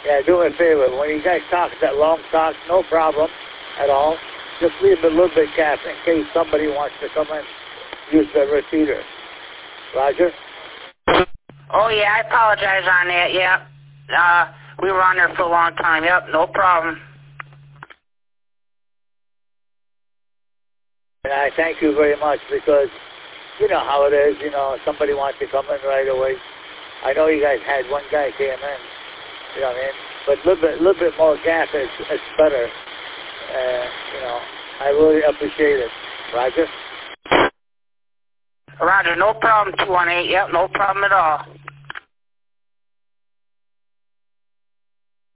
Yeah, do me a favor. When you guys talk that long talk, no problem at all. Just leave a little bit gap in case somebody wants to come and use the repeater. Roger? Oh, yeah, I apologize on that, yeah. We were on there for a long time. Yep, no problem. And I thank you very much because you know how it is. You know, somebody wants to come in right away. I know you guys had one guy came in. You know what I mean? But a little bit more gap is better. You know, I really appreciate it. Roger? Roger, no problem, 218. Yep, no problem at all.